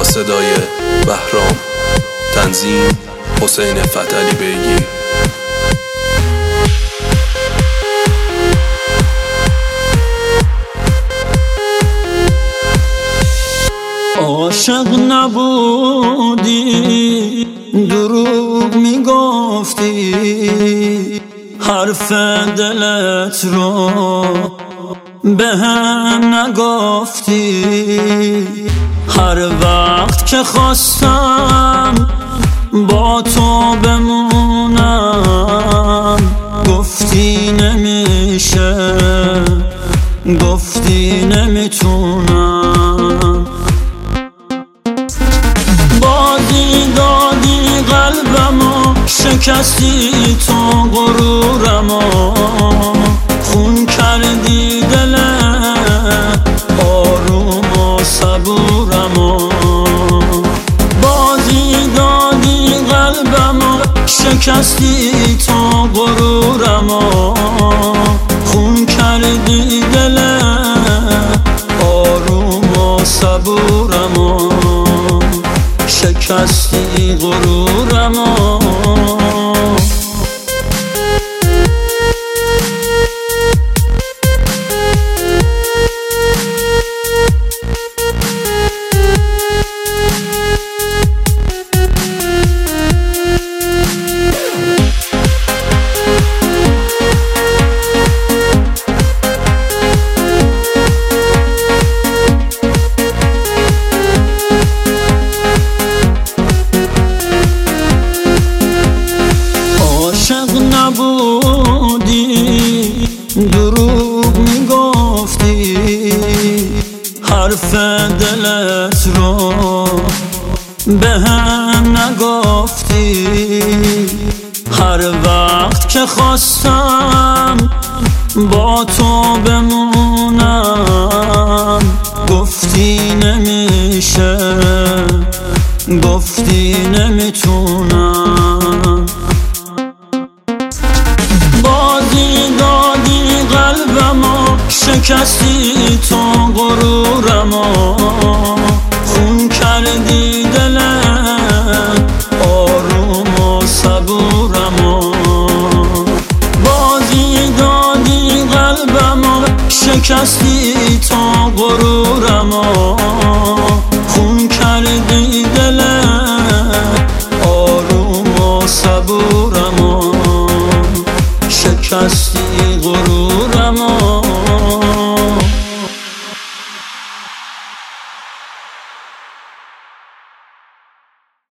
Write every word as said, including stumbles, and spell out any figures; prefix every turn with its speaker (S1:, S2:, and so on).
S1: صدای بهرام، تنظیم حسین فتحعلی بیگی.
S2: عاشق نبودی، دروغ میگفتی، حرف دلت رو به هم نگفتی. هر وقت که خواستم با تو بمونم گفتی نمیشه، گفتی نمیتونم. بازی دادی قلبمو، شکستی تو غرورمو، خون کردی دل آروم و صبورمو. بازی دادی قلبمو، شکستی تو غرورمو، خون کردی دل آروم و صبورمو، شکستی غرورمو. نبودی، دروغ میگفتی، حرف دلت رو به هم نگفتی. هر وقت که خواستم با تو بمونم گفتی نمیشه، گفتی نمیتونم. بازی دادی قلبمو، شکستی تو غرورمو، خون کردی دل آروم و صبورمو. بازی دادی قلبمو، شکستی تو غرورمو،